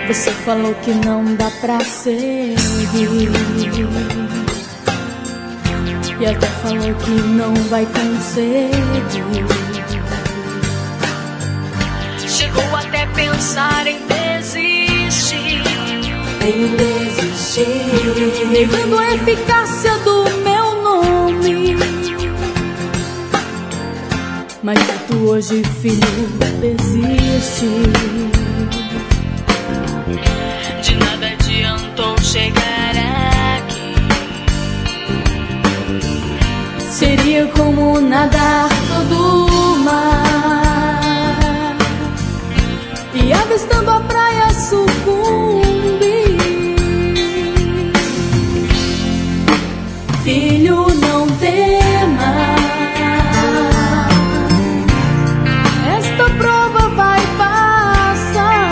Você falou que não dá pra seguir, e até falou que não vai conseguir. Chegou até pensar em desistir. Negando a eficácia do meu nome. Mas tu hoje, filho, desiste. De nada adiantou chegar aqui. Seria como nadar todo mar e avistando a praia sucumbir. Filho, não tema, esta prova vai passar.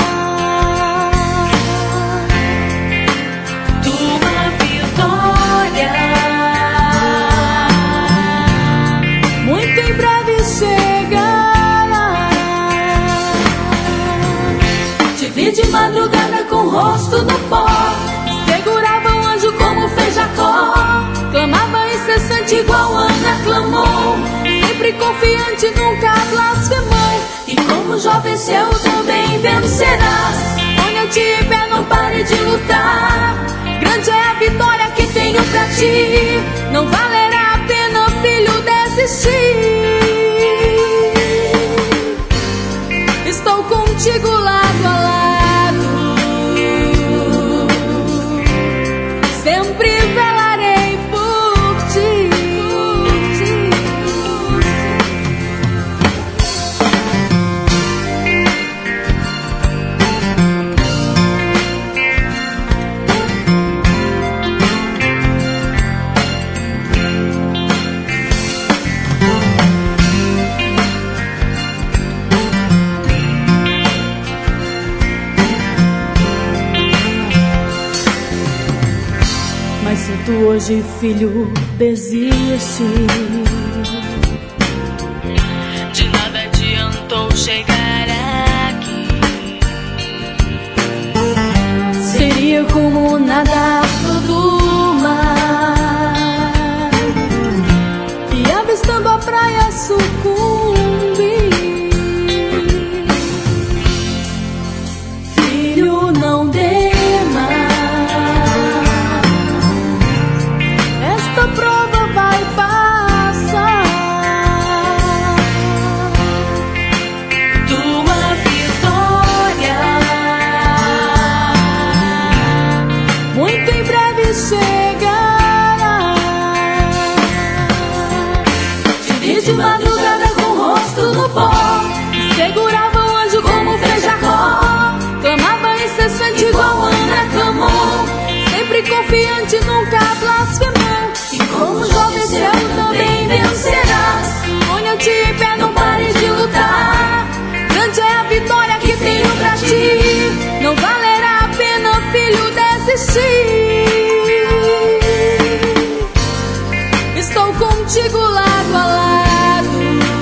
Tua vitória muito em breve chegará. Te vi de madrugada com o rosto no pó, segurava o anjo como fez Jacó, clamava incessante igual Ana clamou, sempre confiante, nunca blasfemou. E como já venceu, também vencerás. Põe-te em pé, não pare de lutar. Grande é a vitória que tenho pra ti. Não valerá a pena, filho, desistir. Estou contigo lado a lado, sempre velarei por ti. Mas se tu hoje, filho, desiste, de nada adiantou chegar aqui. seria como nadar todo mar e avistando a praia sucumbir. Filho, não tema, esta prova vai passar. Tua vitória Muito em breve chegará. Te vi de madrugada com o rosto no pó, segurava o anjo como fez Jacó, clamava incessante igual Ana clamou, sempre confiante, nunca blasfemou. E como já venceu, também vencerás. Ponha-te em pé, não pare de lutar. Grande é a vitória que tenho pra ti. Não valerá a pena, filho, desistir. Estou contigo lado a lado,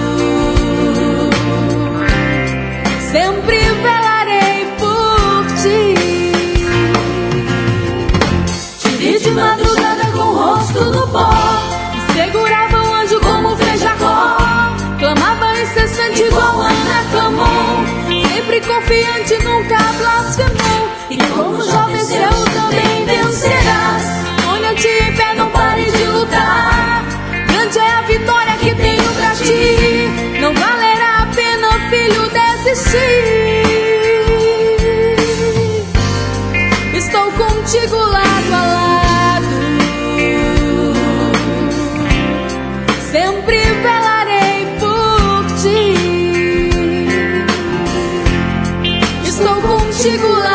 sempre velarei por ti. Te vi de madrugada com o rosto no pó, segurava o anjo como fez Jacó, clamava incessante igual Ana clamou, sempre confiante, nunca blasfemou. E como já venceu, também vencerás. Ponha-te em pé, não pare de lutar. Grande é a vitória que tenho pra ti. Não valerá a pena, filho, desistir. Estou contigo lado a lado, sempre velarei por ti. Estou contigo lado